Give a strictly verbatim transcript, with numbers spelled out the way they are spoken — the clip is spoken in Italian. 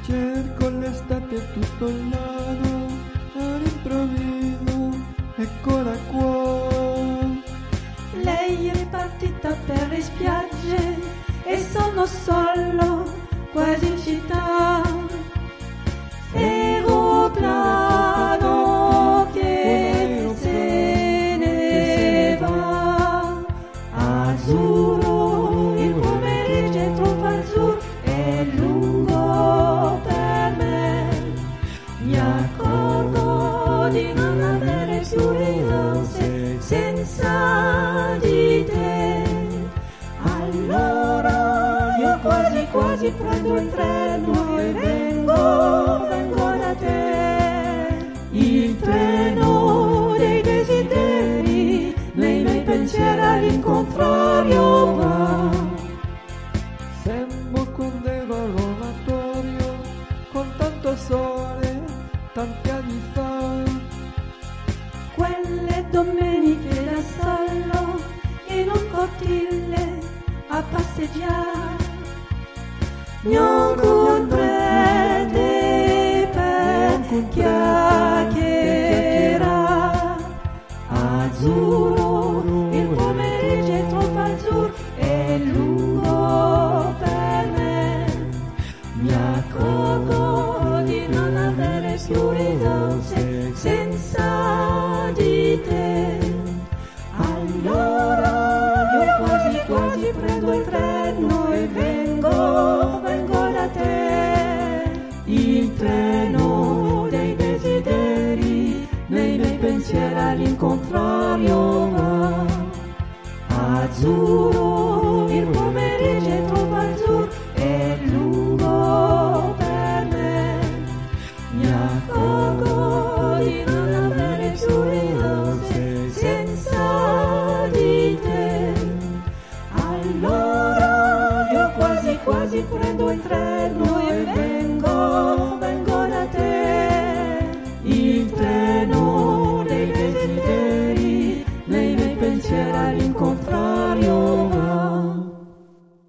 Cerco l'estate tutto l'anno, all'improvviso, eccola qua. Lei è partita per le spiagge e sono solo, quasi in città. Aeroplano che se ne va, azzurro, il pomeriggio è troppo azzurro, è lungo per me. Mi accorgo di non avere più risorse senza di te. Allora io quasi quasi prendo il treno e vengo, vengo da te. Il treno dei desideri, nei miei pensieri all'incontrario va. Sembro quando ero all'oratorio, con tanto sole, tanti anni fa. Quelle domeniche da solo, in un cortile a passeggiare. Non comprende per chiacchierare. Azzurro, il pomeriggio è troppo azzurro, è lungo per me. Mi accorgo di non avere più risorse senza di te. Allora io quasi quasi prendo il treno e vengo, vengo da te. Il treno dei desideri, nei miei pensieri all'incontrario va. Azzurro, il pomeriggio è troppo azzurro, è lungo per me. Mi accorgo di non avere più risorse senza di te. Allora io quasi quasi prendo il treno